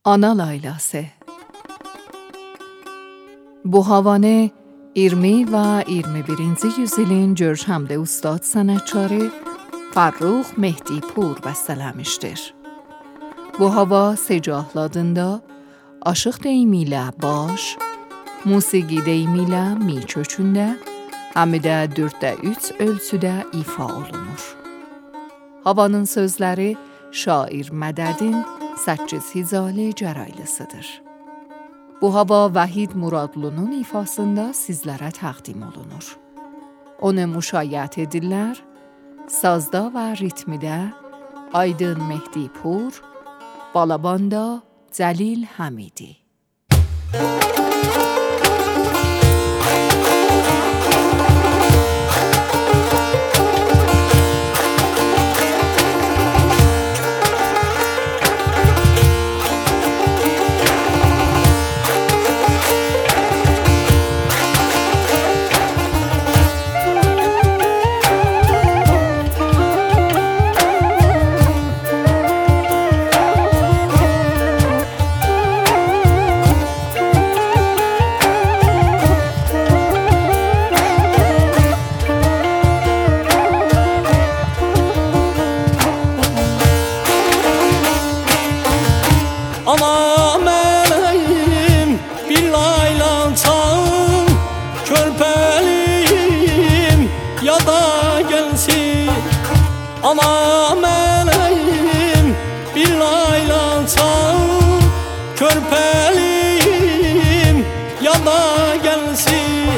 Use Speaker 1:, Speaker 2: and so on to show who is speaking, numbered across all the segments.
Speaker 1: Ana laylası. Bu havanı 20 ve 21. yüzyılın görkemli ustad sanatçıları Farrux Mehdipur bəstələmişdir. Bu hava secahladığında aşıq deyimiyle baş, musiqi deyimiyle mi kökündə, həm də 4/3 ölçüdə ifa olunur. Havanın sözləri şair Mədədin 8 Hizalı Cəraylısıdır. Bu hava Vahid Muradlunun ifasında sizlərə təqdim olunur. Onu müşayiət edirlər, sazda və ritmidə Aydın Mehdipur, balabanda Cəlil Həmidi.
Speaker 2: Ana meleğim bir laylançam, körpeliyim ya da gelsin. Ana meleğim bir laylançam, körpeliyim ya da gelsin.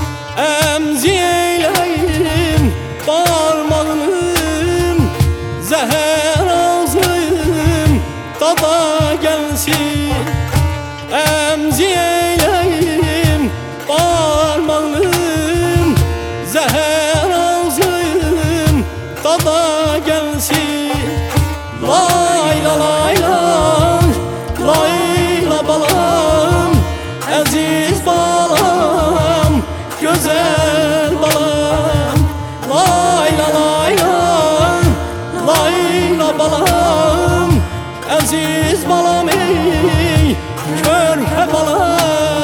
Speaker 2: Emziyeyleyim parmağım, zehir ağzım dada gelsin. Emziyeyleyim parmağım, zehir ağzım dada gelsin. Layla layla, layla balam, aziz balam, güzel balam. Layla layla, layla balam, aziz balam ey, körpe balam.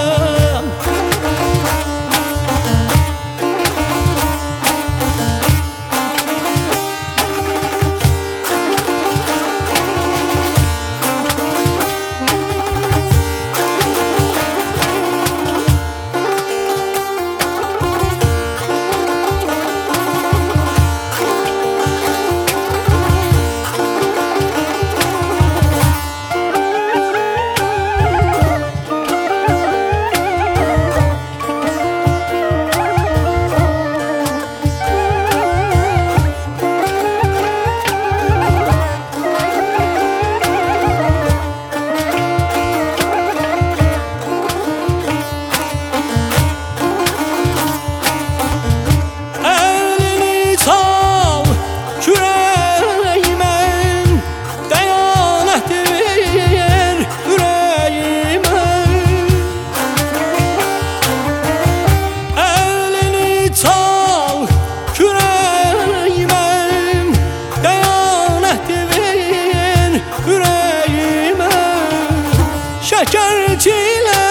Speaker 2: Şeker çile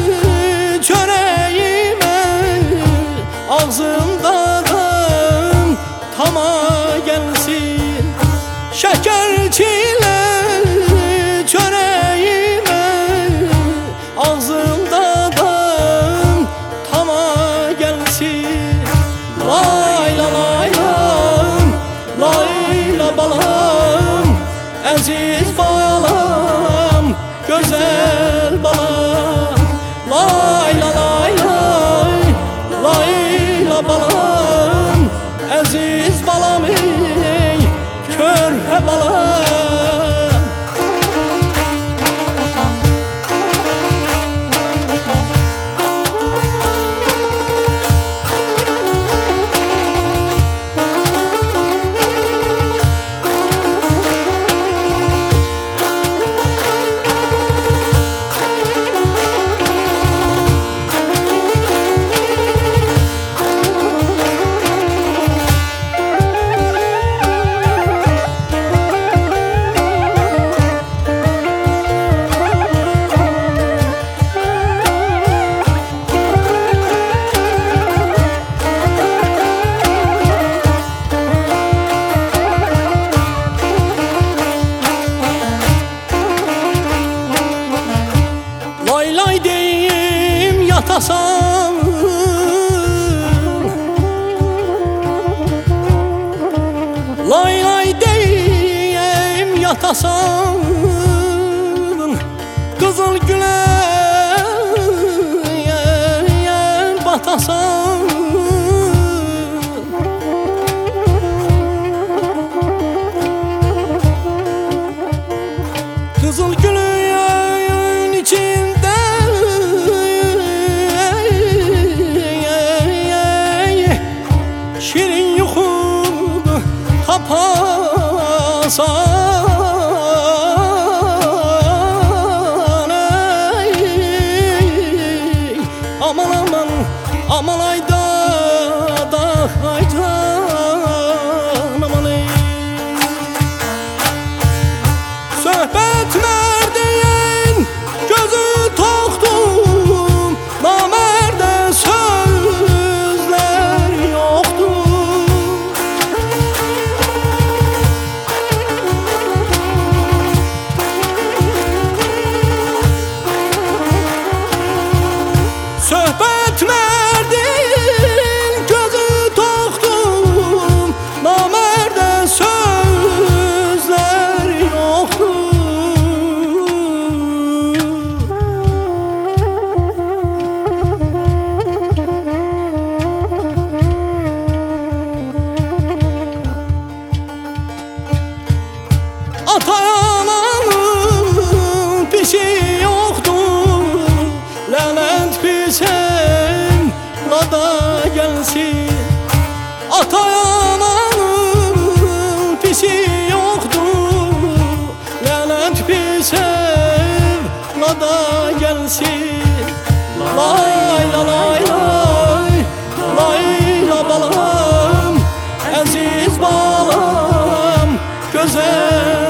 Speaker 2: çöreğime, ağzımda tama gelsin. Şeker çile çöreğime, ağzımda tama gelsin. Layla layla, layla balam, aziz balam, güzel balam. yatasan, lay lay deyim yatasan, kızıl güle batasan, kızıl gülün içinde şirin yuxunu tapasan, aman aman aman ayda da haycan aman ey. Söhbət mərdiyin gözü toxdum, namərdə sözlər yoxdur. Söhbət mərdin gözü toxdum, namərdə sözlər yoxdur. Ata-ananın pisi yoxdur, lənət pisən lada gəlsin. Ata-ananın pisi yoxdur, lənət pisən lada gəlsin. Lay la lay lay, lay la balam, əziz balam, gözəl